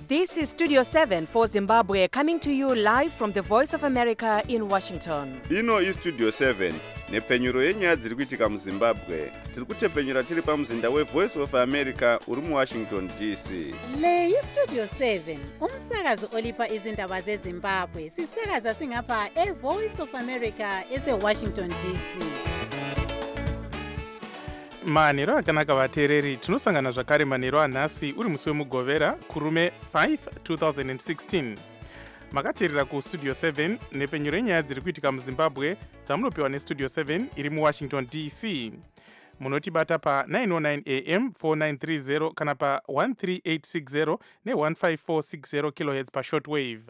This is Studio 7 for Zimbabwe, coming to you live from the Voice of America in Washington. Ino iStudio 7 nepfenyuro yenyaya dziri kuitika muZimbabwe. Tiri kutepfenyura tiri pamuzinda weVoice of America uri muWashington DC. Le iStudio 7 umsakazo olipa izindaba zeZimbabwe. Sisakaza singapha eVoice of America eseWashington DC. manhero akanaka vateereri, tinosangana zvakare manhero anhasi uri musi wemugovera kurume 5 2016. makateerera kustudio 7 nepfenyuro yenyaya dziri kuitika muZimbabwe dzamunopiwa nestudio 7 iri muWashington DC. munotibata pa909 am 4930 kana pa13860 ne15460 kHz pashortwave.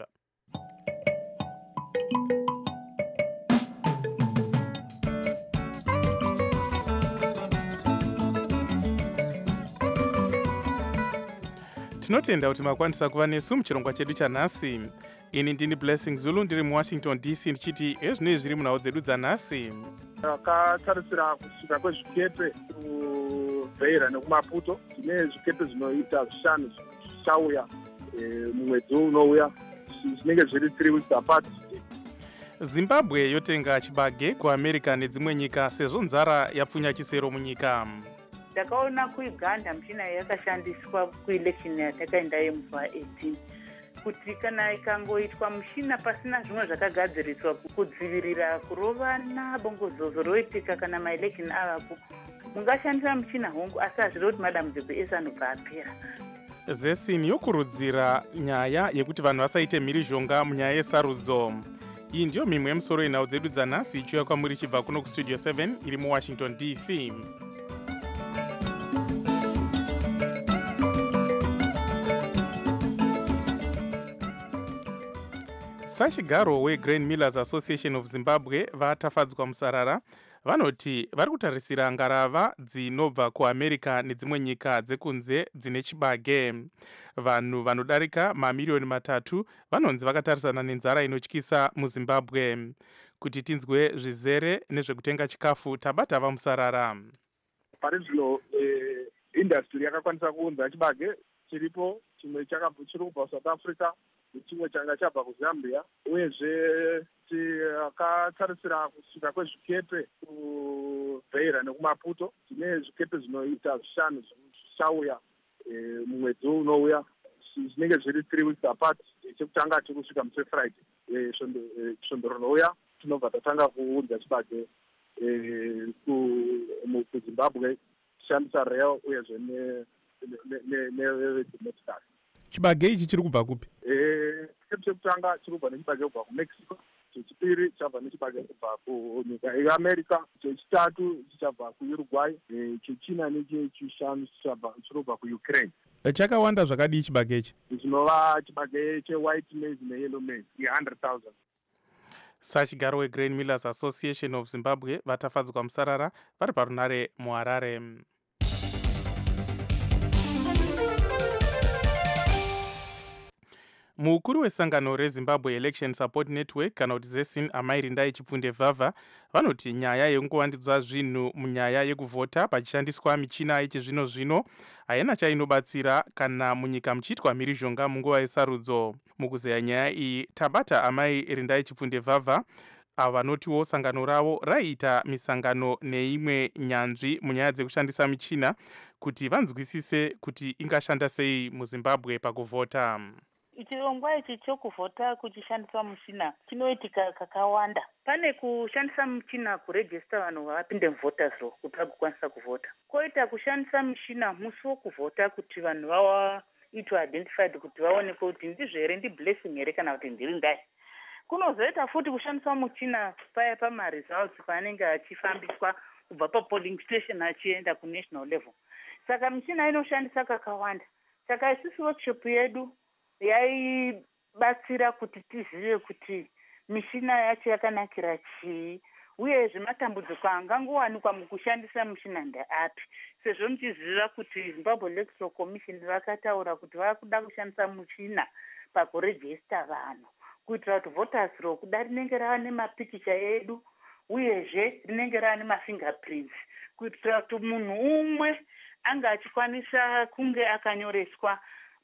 tinotenda kuti makwanisa kuva nesu muchirongwa chedu chanhasi. ini ndini Blessing Zulu ndiri muWashington DC ndichiti ezvinoi zviri munhau dzedu dzanhasi. Takatarisira kusvika kwezvikepe kuBeira nekuMaputo. Tine zvikepe zvinoita 5 zvichauya mumwedzi unouya, zvinenge zviri 3 weeks apart. Zimbabwe yotenga chibage kuAmerica nedzimwe nyika sezvo nzara yapfunya chisero munyika. Takaona kuUganda michina yakashandiswa kuelection yatakaenda yemuva18 kuti kana ikangoitwa muchina pasina zvimwe zvakagadziriswa kudzivirira kurovana bongozozo roitika kana maelection avapo, mungashandisa muchina hongu asi hazviri kuti madambudziko ese anobva apera. Zesini yokurudzira nyaya yekuti vanhu vasaite mhirizhonga munyaya yesarudzo. iyi ndiyo mimwe yemusoro yenhau dzedu dzanhasi ichiuya kwamuri chibva kuno kustudio 7 iri muWashington DC. sachigaro weGrain Millers Association of Zimbabwe vatafadzwa musarara. vanoti vari kutarisira ngarava dzinobva kuAmerica nedzimwe nyika dzekunze dzine chibage. vanhu vanodarika mamiliyoni 3 vanonzi vakatarisana nenzara inotyisa muZimbabwe. kuti tinzwe zvizere nezvekutenga chikafu tabata vamusarara. Pari zvino industry yakakwanisa kuunza chibage chiripo, chimwe chiri kubva South Africa, chimwe changa chabva kuZambia, uyezve takatarisira kusvika kwezvikepe kuBeira nekuMaputo. Tine zvikepe zvinoita 5 zvichauya mumwedzi unouya, zvinenge zviri 3 weeks apart. chekutanga tiri kusvika musi Friday svondo rinouya tinobva tatanga kuunza chibage kuZimbabwe tichishandisa rail uyezve nemotikari. chibage ichi chiri kubva kupi? chekutanga chiri kubva nechibage kubva kuMexico, chechipiri chabva nechibage kubva kunyika yeAmerica, chechitatu chichabva kuUruguay, chechina nechechishanu chiri kubva kuUkraine. chakawanda zvakadii chibage ichi? Zvinova chibage chewhite maize neyellow maize ye100,000. sachigaro weGrain Millers Association of Zimbabwe vatafadzwa musarara vari parunare muHarare. mukuru wesangano reZimbabwe Election Support Network kana kuti Zesini Amairindai Chipfunde Vhavha vanoti nyaya yekungowandidzwa zvinhu munyaya yekuvhota pachishandiswa michina yechizvino zvino haina chainobatsira kana munyika muchiitwa mhirizhonga munguva yesarudzo. mukuzeya nyaya iyi tabata Amairindai Chipfunde Vhavha ava vanotiwo sangano ravo raiita misangano neimwe nyanzvi munyaya dzekushandisa michina kuti vanzwisise kuti ingashanda sei muZimbabwe pakuvhota. chirongwa ichi chokuvhota kuchishandisa muchina chinoitika kakawanda. pane kushandisa muchina kurejista vanhu vavapinde muvhota zro kuti vagokwanisa kuvhota, koita kushandisa muchina musi wokuvhota kuti vanhu vaitwe identified kuti vaonekwe kuti ndizvo here ndiBlessing here kana kuti ndiri ndai. kunozoita futi kushandisa muchina paya pamaresults paanenge achifambiswa kubva papolling station achienda kunational level. saka michina inoshandisa kakawanda. saka isusu workshop yedu yaibatsira kuti tizive kuti michina yacho yakanakira chii uyezve matambudziko angangowanikwa mukushandisa michina ndeapi, sezvo muchiziva kuti Zimbabwe Electoral Commission vakataura kuti vakuda kushandisa michina pakurejista vanhu kuitira kuti voters roll kuda rinenge rava nemapikicha edu uyezve rinenge rava nemafingerprints kuitira kuti munhu umwe anga achikwanisa kunge akanyoreswa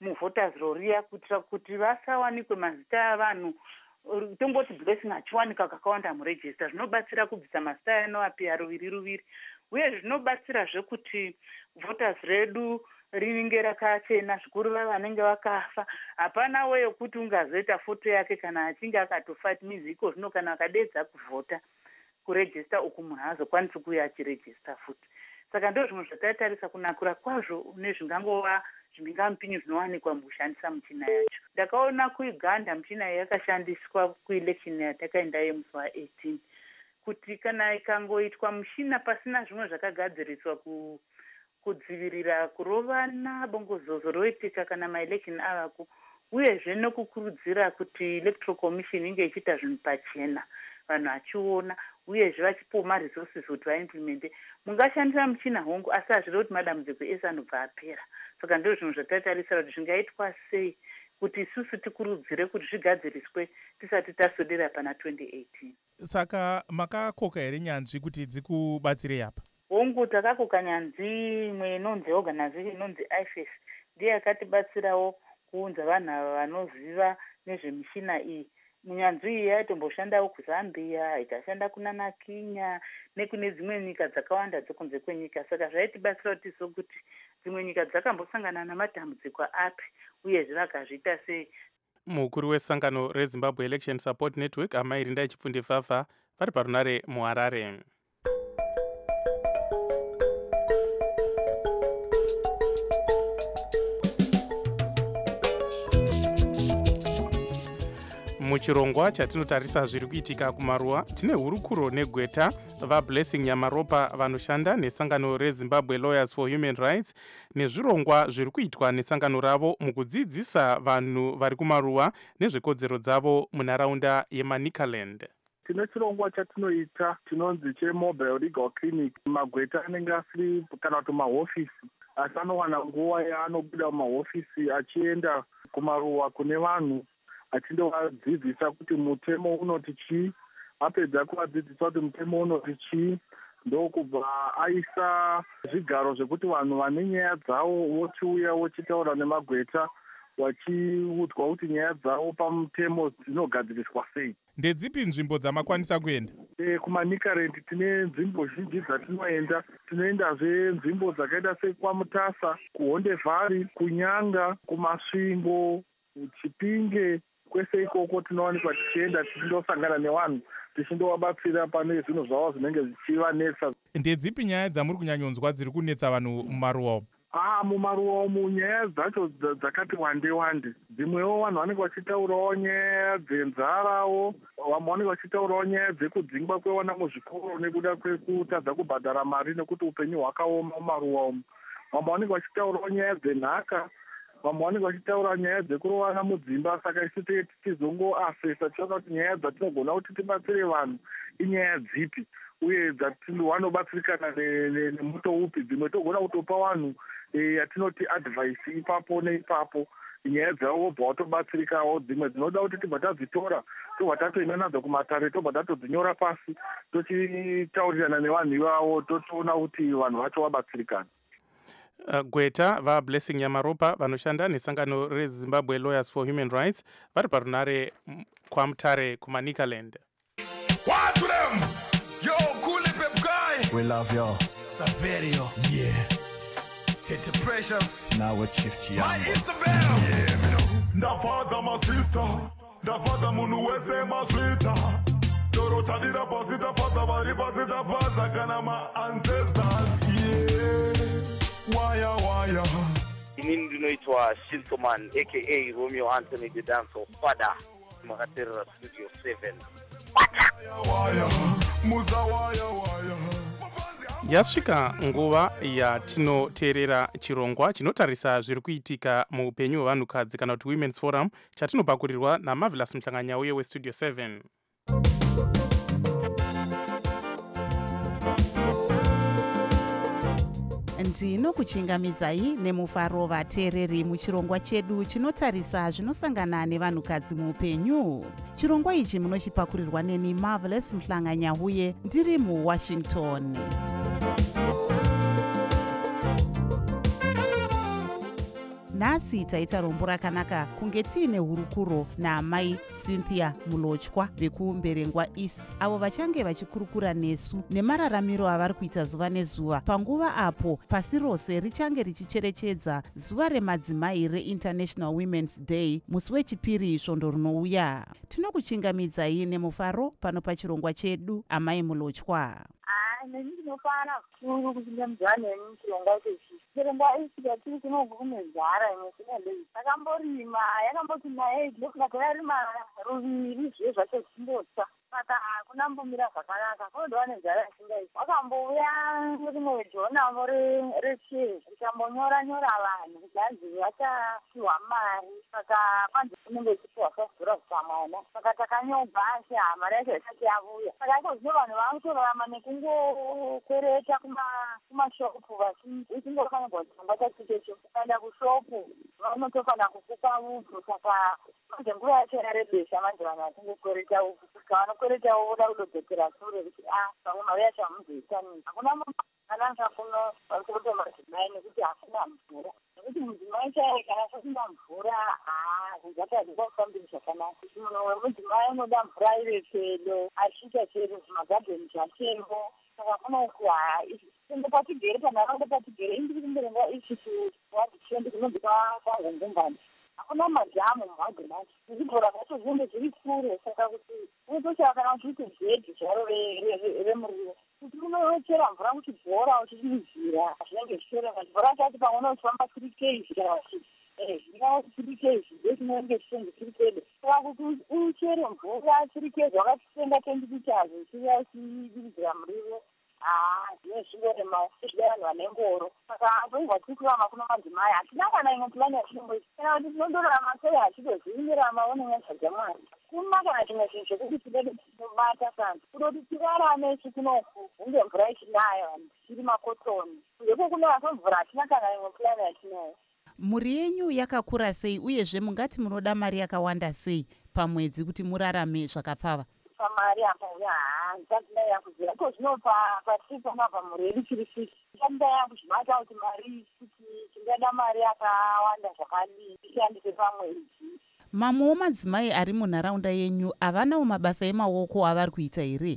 muvhoters roriya kuitira kuti vasawanikwe mazita avanhu tomboti blessing achiwanika kakawanda muregista. Zvinobatsira kubvisa mazita anoapia ruviri uye zvinobatsirazve kuti vhoters redu rinenge rakachena zvikuru vanenge vakafa. Hapana weyo kuti ungazoita foto yake kana achinge akatofa. Mizi iko zvino kana akadedza kuvhota kuregista uku munhu haazokwanisi kuuya achiregista futi. Saka ndo zvimwe zvatatarisa kunakura kwazvo nezvingangova zvimhingamupinyu zvinowanikwa mukushandisa michina yacho. Ndakaona kuiganda michina yakashandiswa kuelection yatakaenda yemusi wa18 kuti kana ikangoitwa muchina pasina zvimwe zvakagadziriswa kudzivirira kurovana bongozozo roitika kana maelection avako, uyezve nokukurudzira kuti electoral commission inge ichiita zvinhu pachena vanhu vachiona, uyezve vachipiwa maresources kuti vaimplemente. Mungashandisa muchina hongu asi hazviri kuti madambudziko ese anobva apera. Saka ndo zvinhu zvatatarisira kuti zvingaitwa sei kuti isusu tikurudzire kuti zvigadziriswe tisati tasodera pana 2018. Saka makakoka here nyanzvi kuti dzikubatsirei apa? Hongu takakoka nyanzvi imwe inonzi organization inonzi IFES ndiye yakatibatsirawo kuunza vanhu ava vanoziva nezvemishina iyi. Munyanzvi iyi yaitomboshanda kuZambia, ikashanda kuna Kenya nekune dzimwe nyika dzakawanda dzokunze kwenyika. Saka zvaitibatsira kuti sokuti dzimwe nyika dzakambosangana namatambudziko api uyezve vakazviita sei. Mukuru wesangano reZimbabwe Election Support Network Amai Rindai Chipfunde Vavha vari parunare muHarare. Muchirongwa chatinotarisa zviri kuitika kumaruwa tine hurukuro negweta vaBlessing Nyamaropa vanoshanda nesangano reZimbabwe Lawyers for Human Rights nezvirongwa zviri kuitwa nesangano ravo mukudzidzisa vanhu vari kumaruwa nezvekodzero dzavo munharaunda yeManicaland. Tine chirongwa chatinoita chinonzi chemobile legal clinic. Magweta anenge asiri kana kuti mahofisi asi anowana nguva yaanobuda mumahofisi achienda kumaruwa kune vanhu achindovadzidzisa kuti mutemo unoti chii. Apedza kuvadzidzisa kuti mutemo unoti chii, ndokubva aisa zvigaro zvekuti vanhu vane nyaya dzavo vochiuya vochitaura nemagweta vachiudzwa kuti nyaya dzavo pamutemo dzinogadziriswa sei. Ndedzipi nzvimbo dzamakwanisa kuenda? KuManicaland tine nzvimbo zhinji dzatinoenda. Tinoendazve nzvimbo dzakaita sekwaMutasa, kuHondevhari, kuNyanga, kuMasvingo, kuChipinge. Kwese ikoko tinowanikwa tichienda tichindosangana nevanhu tichindovabatsira pane zvinhu zvavo zvinenge zvichivanetsa. Ndedzipi nyaya dzamuri kunyanyonzwa dziri kunetsa vanhu mumaruwa umu? Mumaruwa umu nyaya dzacho dzakati wande. Dzimwewo vanhu vanenge vachitaurawo nyaya dzenzarawo, vamwe vanenge vachitaurawo nyaya dzekudzingwa kwevana muzvikoro nekuda kwekutadza kubhadhara mari nekuti upenyu hwakaoma mumaruwa umu. Vamwe vanenge vachitaurawo nyaya dzenhaka, vamwe vanenge vachitaura nyaya dzekurovana mudzimba. Saka isu tichizongoasesa tichiona kuti nyaya dzatinogona kuti tibatsire vanhu inyaya dzipi uye vanobatsirikana nemuto upi. Dzimwe togona kutopa vanhu yatinoti advice ipapo neipapo, nyaya dzavo vobva vatobatsirikawo. Dzimwe dzinoda kuti tibva tadzitora tobva tatoenda nadzo kumatare, tobva tatodzinyora pasi, tochitaurirana nevanhu ivavo, totoona kuti vanhu vacho vabatsirikana. Gweta vaBlessing Nyamaropa vanoshanda nesangano reZimbabwe Lawyers for Human Rights vari parunare kwaMutare kuManicaland. What to them? Yo, cool pep guy. We love you. Saverio. Yeah. Tete Precious. Now with Chief Chiambo. My Isabel. Yeah, me know. Ndafaza my sister. Ndafaza munu wese maswita. Dorota dira pasita faza bari pasita faza kana my ancestors. Yeah. Waya. Inini ndinoitwa Shintoman aka Romeo Anthony the Dancer Father makaterera Studio 7. Waya. Muza waya. Yasvika nguva yatinoteerera chirongwa chinotarisa zviri kuitika muupenyu hwevanhukadzi kana kuti Women's Forum chatinopakurirwa naMarvelous Mhlanganyauye weStudio 7. Ndinokuchingamidzai nemufaro vateereri muchirongwa chedu chinotarisa zvinosangana nevanhukadzi muupenyu. Chirongwa ichi munochipakurirwa neni Marvelous Mhlanganyauye ndiri muWashington. nhasi taita rombo rakanaka kunge tiine hurukuro naamai Cynthia Mulochwa vekuumberengwa East, avo vachange vachikurukura nesu nemararamiro avari kuita zuva nezuva panguva apo pasi rose richange richicherechedza zuva remadzimai reInternational Women's Day musi wechipiri svondo rinouya. Tinokuchingamidzai nemufaro pano pachirongwa chedu, amai Mulochwa. Neni ndinofara kuru kuchingamidza neni chirongwa chechi. Chirongwa ichi chatiri kunogukumedzara imwe sinalei. Takamborima yakamboti naye ndokugara rima ruviri zve zvacho zvimbotsa. Saka hakuna mbomira zvakanaka. Kunodova nenzara yasingaiti. Wakambouya rimwe wedhonamo rechezi rikambonyora vanhu kuti hanzi vachapiwa mari. Saka kwanzi kunenge kuchipiwa $5 pamwana. Saka takanyobva asi mari yacho isati yavuya. Saka iko zvino vanhu vakutorarama nekungokwereta kumashopu vachingofanirwa chirongwa chachitecho. Ukaenda kushopu vanotofanira kukupa upfu. Saka manje nguva yacho yarebesa manje vanhu vachingokwereta upfu. Vanokwereta voda kudzodzera sure kuti pamwe mari yacho hamuzoitani. Hakuna munhu akanaka kuno varikuto madzimai nekuti hakuna mvura. Nekuti mudzimai chaiye kana asina mvura zvingatadzika kufambiri zvakanaka. Munhu wemudzimai unoda mvura iri pedo achiita chero zvimagadheni zvatemo. Saka kunoku ende patigere panharaunda patigere indiri kumberengwa ichi kuwadhichendi kunobva kwaNgungumbani. Hakuna madhamu muhadhinacho. Zvibhora zvacho zvinenge zviri kure. Saka kuti unotochava kana uchiite zvedhi zvaro remuriwo. Kuti unochera mvura kuchibhora uchichiridzira zvinenge zvichitorema. Chibhora chacho pamwe unofamba 3 kg kana zvingava 3 kg ndochinenge chichenzi chiri pedo. Saka kuti uchere mvura 3 kg wakatitenga 20 liters uchiuya uchidiridzira muriwo zvine zvingorema uchida vanhu vane ngoro. Saka toibva tiri kurama kuno madzimai hatina kana imwe pulani yachinoita. Kana kuti tinondorama sei hachitozvimirama onenyatsva dzamwari. Kuna kana chimwe chinhu chekuti tidede tinobata kana kutoti tirarame ichi kunoku hunge mvura ichinaya vanhu tichiri makotoni. Kunzeko kunaya kwemvura hatina kana imwe pulani yachinayo. Mhuri yenyu yakakura sei uyezve mungati munoda mari yakawanda sei pamwedzi kuti murarame zvakapfava? Pamari apa nzandina yakuzira ko zvino patiri pona pamhuri yedu chiri fisi. Nzandina yakuzvibata kuti mari kuti tingada mari yakawanda zvakadii tishandise pamwedzi. Mamwewo madzimai ari munharaunda yenyu havanawo mabasa emaoko avari kuita here?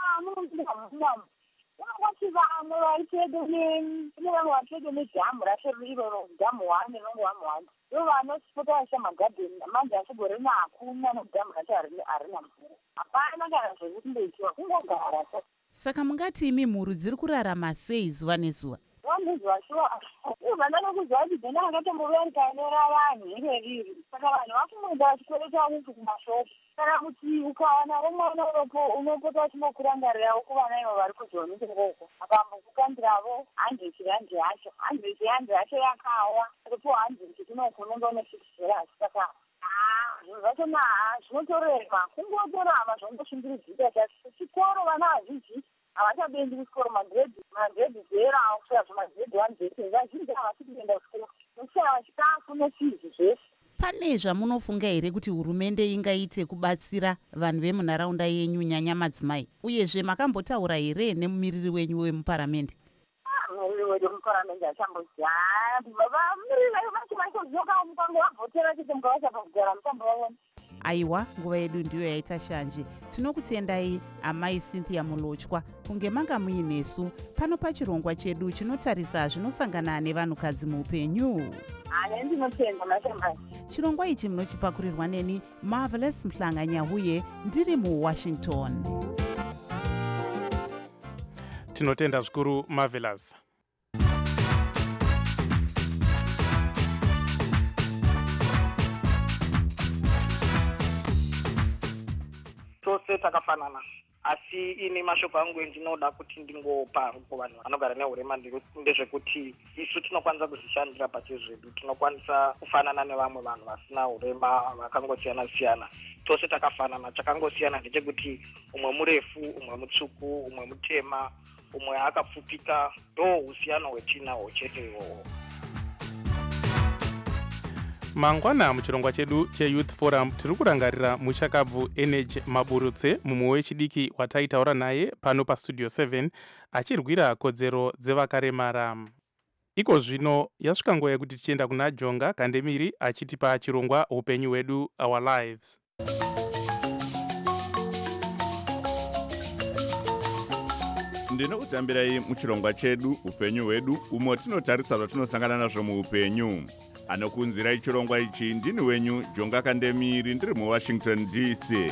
Vamwe vaitedo kune vamwe vaitedo nedhamu racho iroro dhamu 1 nenongo 1 ndo vanosipota vaisa magadheni manje achigorena hakuna nedhamu racho harina mvura. Hapana kana zvekutindoitiwa kungogara. Saka mungati imi mhuri dziri kurarama sei zuva nezuva? Zuva shuwa ivana nokuziva kuti dhena akatomboveya rikaenera vanhu ireriri. Saka vanhu vakumunda vachikwereta upfu kumashopu. Kana kuti ukawana romwana uropo unopota uchinokurangarirawo kuvana ivo vari kuzonike ngoko. Akambokukambiravo 100 yacho 100 yacho yakawa ripo 100 kunoku unenge une $6. Saka zvinhu zvacho zvinotorema kungotorama zvongoshingiridzika chacho. Chikoro vana vazhinji havachabendi kuchikoro. Magrade 0 kusvika zvemagrade 1 zvese vazhinji havachiri kuenda kuchikoro. Nokushaya chikafu nefizi zvese. Pane zvamunofunga here kuti hurumende ingaite kubatsira vanhu vemunharaunda yenyu nyanya madzimai? Uyezve makambotaura here nemumiriri wenyu wemuparamende? Mumiriri wedu wemuparamende achamboziva. Mumiriri vacho zvinokamukange vabvotera chete mukavachapa kugara mutambo vavona. Aiwa, nguva yedu ndiyo yaita shanje. Tinokutendai amai Cynthia Mulochwa kunge manga muinesu pano pachirongwa chedu chinotarisa zvinosangana nevanhukadzi muupenyu. Ndinotenda mashambani. Chirongwa ichi munochipakurirwa neni Marvelous Mhlanga-Nyahuye ndiri muWashington. Tinotenda zvikuru Marvelous. Tose takafanana. Asi ini mashoko angu ndinoda kuti ndingopa kuvanhu vanogara nehurema ndezvekuti isu tinokwanisa kuzvishandira pachezvedu. Tinokwanisa kufanana nevamwe vanhu vasina hurema vakangosiyana-siyana. Tose takafanana. Chakangosiyana ndechekuti umwe murefu, umwe mutsvuku, umwe mutema, umwe akapfupika. Ndo usiyano hwetinahwo chete iwowo. Mangwana muchirongwa chedu cheYouth Forum tiri kurangarira muchakabvu Energy Maburutse, mumwe wechidiki wataitaura naye pano pastudio 7 achirwira kodzero dzevakaremara. iko zvino yasvika nguva yekuti tichienda kuna Jonga Kandemiri achitipa chirongwa upenyu hwedu, our lives. Ndinokutambirai muchirongwa chedu upenyu hwedu, umo tinotarisa zvatinosangana nazvo muupenyu. Anokunzirai chirongwa ichi ndini wenyu Jonga Kandemiri, ndiri muWashington DC.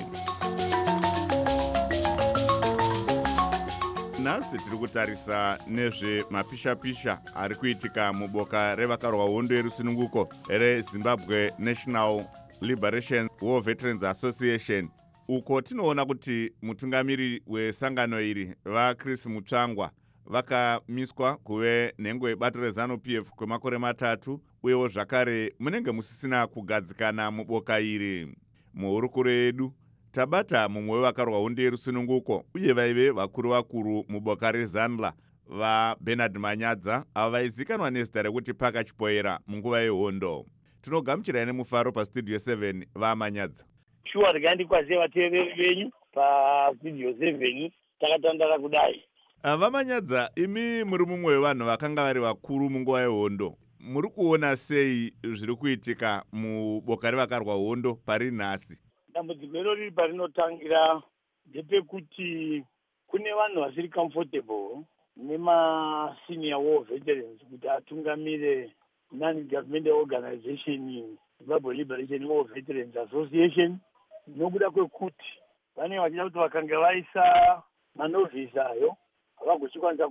Nhasi tiri kutarisa nezvemapisha-pisha ari kuitika muboka revakarwa hondo yerusununguko reZimbabwe National Liberation War Veterans Association, uko tinoona kuti mutungamiri wesangano iri vaChris Mutsvangwa vakamiswa kuve nhengo yebato reZANU-PF kwemakore 3, uyewo zvakare munenge musisina kugadzikana muboka iri. Muhurukuro yedu tabata mumwe wevakarwa hondo yerusununguko uye vaive vakuru muboka reZanla, vaBernard Manyadza, avo vaizikanwa nezita rekuti Paka Chipoera munguva yehondo. Tinogamuchirai nemufaro pastudio 7 vaManyadza. Shuwa ndikandikwaziva vateereri venyu pastudio 7 takatandara kudai. Vamanyadza, imi muri mumwe wevanhu vakanga vari vakuru munguva yehondo. Muri kuona sei zviri kuitika muboka revakarwa hondo pari nhasi? Dambudziko iro riri parinotangira ndepekuti kune vanhu vasiri comfortable nemasenior war veterans kuti atungamire non-government organization Zimbabwe Liberation War Veterans Association, nokuda kwekuti vanenge vachida kuti vakanga vaisa manovhisi ayo havagochikwanisa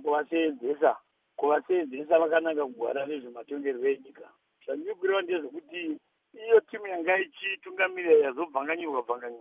kuvaseenzesa vakanaka kugwara nezvematongerwo enyika. Zvandiri kureva ndezvekuti iyo timu yanga ichitungamira yazobvanganyurwa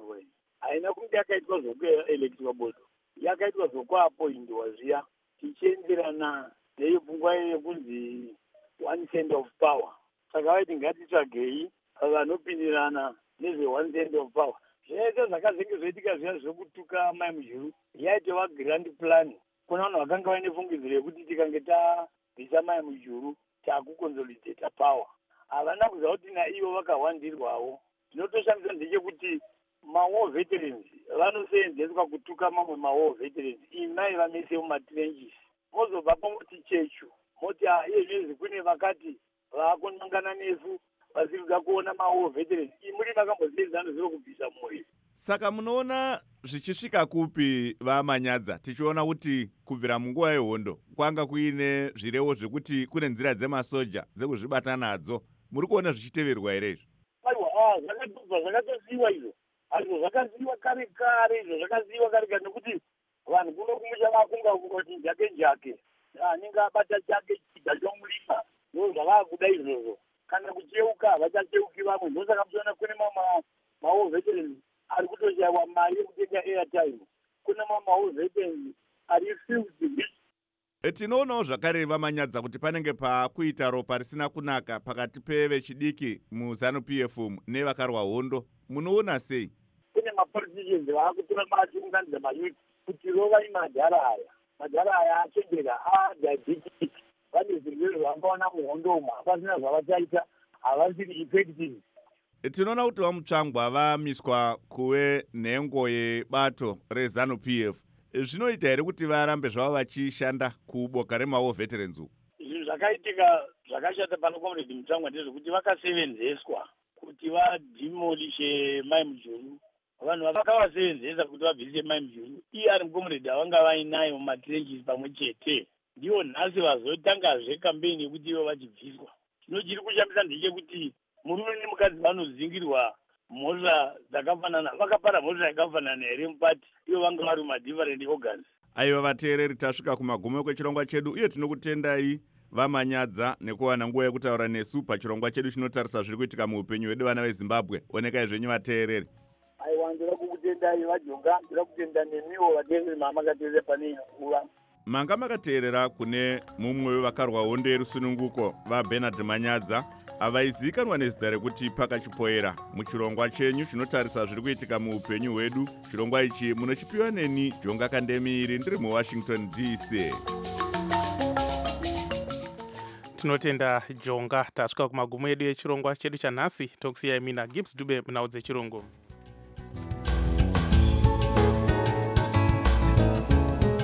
haina kunge yakaitwa zvokuelektwa bodo, yakaitwa zvokuapoindiwa zviya, tichienderana neiyo pfungwa yekunzi one cent of power. Saka vaiti ngatitsvagei vanopindirana nezve one cent of power. Zvese zvakazenge zvoitika zviya zvokutuka Mai Mujuru yaitova grand plan. Kuna vanhu vakanga vaine fungidziro yekuti tikange tabvisa Mai Mujuru takuconsolidata power. Havana kuziva kuti naivo vakawandirwawo. Tinotoshamisa ndechekuti ma-war veterans vanoseenzeswa kutuka mamwe ma-war veterans. Imai vamese mumatrenches. Mozobvapo moti chechu. Moti izvezvi kune vakati vakunangana nesu vasiri kuda kuona ma-war veterans. Muri makambosenzana zviro kubvisa mwoyo. Saka munoona zvichisvika kupi vaManyadza, tichiona kuti kubvira munguva yehondo kwanga kuine zvirevo zvekuti kune nzira dzemasoja dzekuzvibata nadzo. Muri kuona zvichiteverwa here izvo? Aiwa, zvakatosiyiwa izvo. Azvo zvakaziyiwa kare izvo zvakaziyiwa kare nekuti vanhu kuno kumusha vakunga kuti jake anenge abata chake chida chomulima ndo zvavakuda izvozvo. Kana kucheuka havachacheuki vamwe. Ndosaka muchiona kune ma-war veterans ari kutoshayiwa mari yekutenga airtime. Kune ma-war veterans ari refused. Tinoonawo zvakare vaManyadza kuti panenge pakuita ropa risina kunaka pakati pevechidiki muZANU-PF nevakarwa hondo. Munoona sei? Kune mapoliticians vaakutora machiunganidza mayuthi kuti rovai madhara aya achendera diabetic, vane zvirwere zvavangaona muhondo umu, hapasina zvavachaita, havasiri effective. Tinoona kuti vaMutsvangwa vamiswa kuve nhengo yebato reZANU-PF. Zvinoita here kuti varambe zvavo vachishanda kuboka rema-war veterans? Zvinhu zvakaitika zvakashata pano Comrade Mutsvangwa ndezvekuti vakasevenzeswa kuti vadimolishe Mai Mujuru. Vanhu vakavasevenzesa kuti vabvise Mai Mujuru. Iye ari mucomrade avanga vainayo mumatrenches pamwe chete. Ndivo nhasi vazotangazve kampeni yekuti ivo vachibviswa. Chinochiri kushambisa ndechekuti murume nemukadzi vanozingirwa mhosva dzakafanana, vakapara mhosva yakafanana here mupati, ivo vanga vari madifferent organs. Aiwa vateereri, tasvika kumagumo kwechirongwa chedu uye tinokutendai vaManyadza nekuwana nguva yekutaura nesu pachirongwa chedu chinotarisa zviri kuitika muupenyu hwedu vana veZimbabwe. Onekai zvenyu vateereri. Aiwa, ndira kukutendai vaJonga, ndira kutenda nemiwo vateereri mamakateerera pane nguva. Manga makateerera kune mumwe wevakarwa hondo yerusununguko vaBernard Manyadza avaizikanwa nezita rekuti Paka Chipoera muchirongwa chenyu chinotarisa zviri kuitika muupenyu hwedu. Chirongwa ichi munochipiwa neni Jonga Kandemiri, ndiri muWashington DC. Tinotenda Jonga. Tasvika kumagumo edu echirongwa chedu chanhasi. Tokusiyai mina Gibbs Dube munhau dzechirungu.